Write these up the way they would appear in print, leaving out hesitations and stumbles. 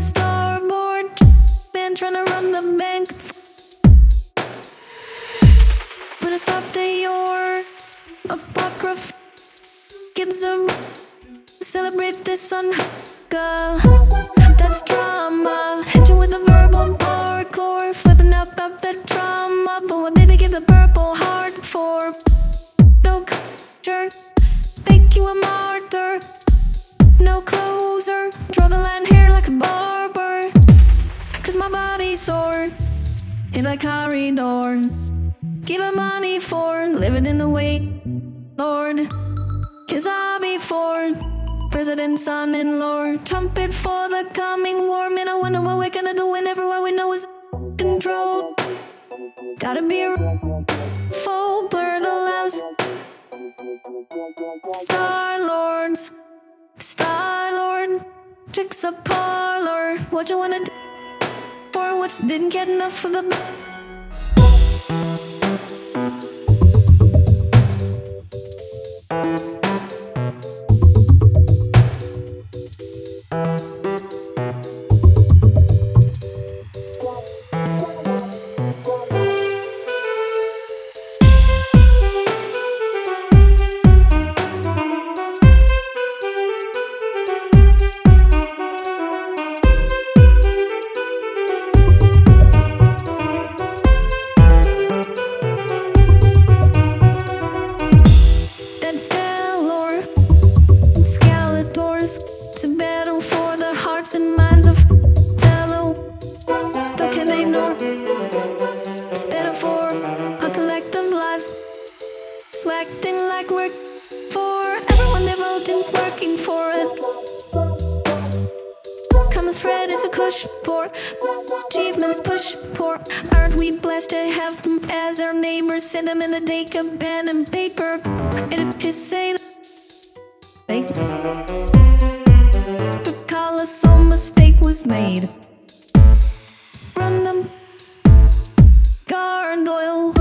starboard, man trying to run the bank. Put a stop to your apocryph. Kids are celebrate this on that's drama. Hit you with a verbal hardcore, flipping up that drama. But what did they give the purple heart for? No culture, make you a martyr. No closer, draw the line here like a barber. Cause my body's sore in a corridor. Give her money for living in the way, Lord. His hobby for President, son, and Lord. Trumpet for the coming war. Man, I wonder what we're gonna do whenever what we know is control. Gotta be a full blur the loves. Star-Lords, Star-Lord, tricks a parlor. What you wanna do for what you didn't get enough for the to battle for the hearts and minds of fellow. But can they ignore? It's better for our collective lives. So acting like we're for everyone, their voting's working for it. Common thread is a push for achievements, push for. Aren't we blessed to have them as our neighbors? Send them in a dake of pen and paper. And if you say fake, some mistake was made. Run them, gargoyle.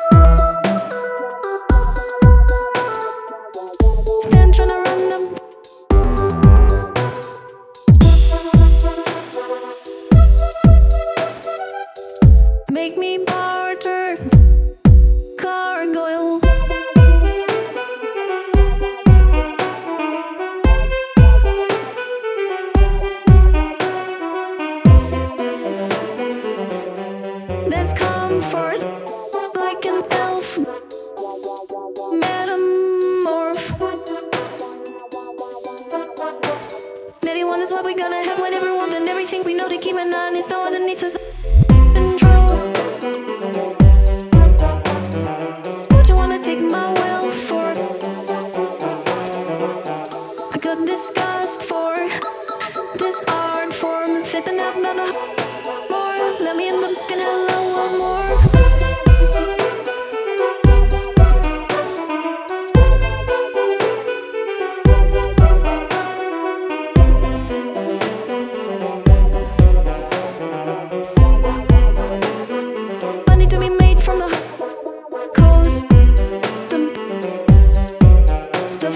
Spin trying to run them. Make me barter, gargoyle. There's comfort, like an elf, metamorph. Maybe one is what we're gonna have when everyone and everything we know to keep an eye on is no underneath us control. Would you wanna take my wealth for? I got disgust for this art form, flipping up another more. Let me in the fucking hello one more. Money to be made from the coast. The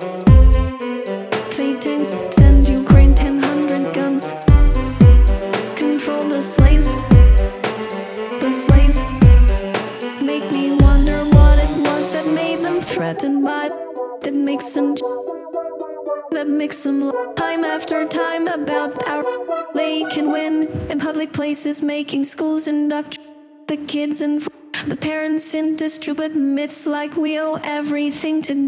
Phaetons send Ukraine 1,000 guns. Control the slaves. The slaves make me wonder what it was that made them threatened by that makes them lie time after time about our they can win in public places, making schools indoctrinate the kids and the parents in distribute myths like we owe everything to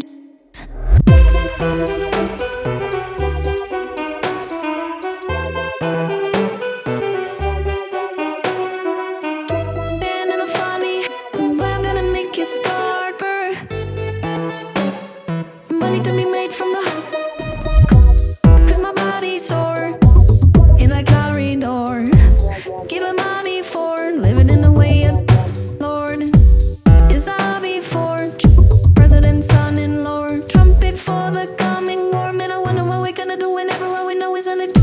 money to be made from the cause my body's sore in that corridor. Give her money for living in the way of Lord. His hobby for President, son, and Lord. Trumpet for the coming war. Man, I wonder what we're gonna do whenever what we know is on it.